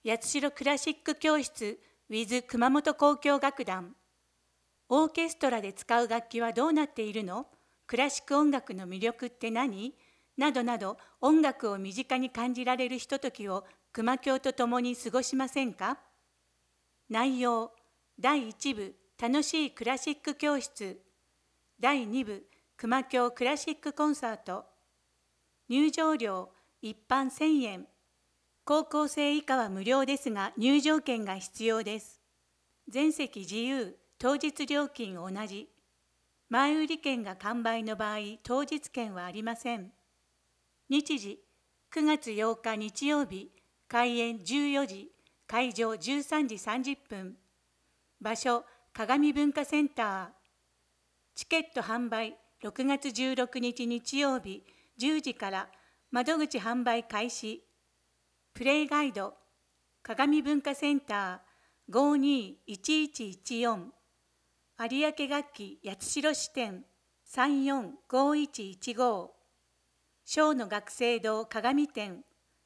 八代クラシック教室 with 熊本交響楽団。オーケストラで使う楽器はどうなっているの？クラシック音楽の魅力って何？などなど、音楽を身近に感じられるひとときを熊教と共に過ごしませんか？内容、第1部楽しいクラシック教室、第2部熊教クラシックコンサート。入場料一般1000円。高校生以下は無料ですが入場券が必要です。全席自由、当日料金同じ。前売り券が完売の場合、当日券はありません。日時、9月8日日曜日、開演14時、会場13時30分。場所、鏡文化センター。チケット販売、6月16日日曜日、10時から、窓口販売開始。プレイガイド、鏡文化センター521114。有明楽器八代支店345115。小の学生堂鏡店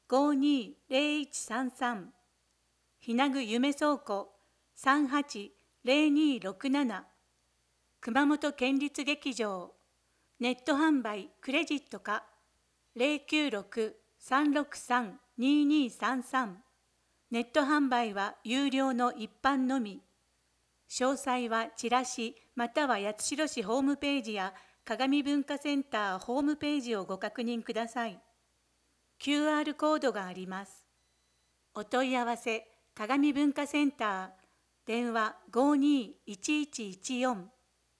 520133。ひなぐ夢倉庫380267。熊本県立劇場。ネット販売クレジットか096-363-2233。ネット販売は有料の一般のみ。詳細はチラシまたは八代市ホームページや鏡文化センターホームページをご確認ください。QR コードがあります。お問い合わせ鏡文化センター電話521114。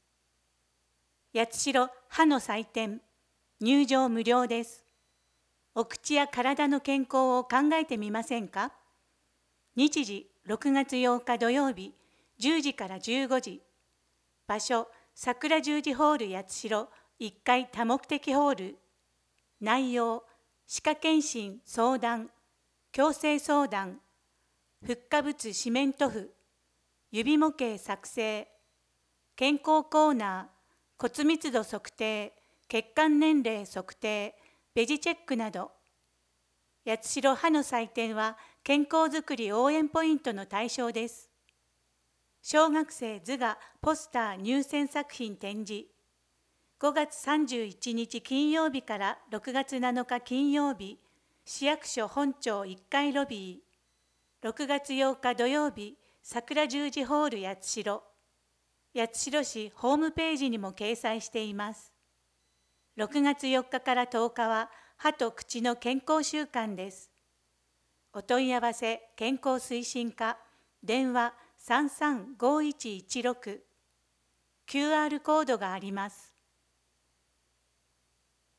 八代歯の祭典、入場無料です。お口や体の健康を考えてみませんか？日時6月8日土曜日、10時から15時。場所、桜十字ホール八代1階多目的ホール。内容、歯科検診相談、矯正相談、フッ化物シメント符、指模型作成、健康コーナー、骨密度測定、血管年齢測定、ベジチェックなど。八代歯の祭典は健康づくり応援ポイントの対象です。小学生図画ポスター入選作品展示。5月31日金曜日から6月7日金曜日、市役所本庁1階ロビー。6月8日土曜日、桜十字ホール八代。八代市ホームページにも掲載しています。6月4日から10日は歯と口の健康週間です。お問い合わせ健康推進課電話335116。QR コードがあります。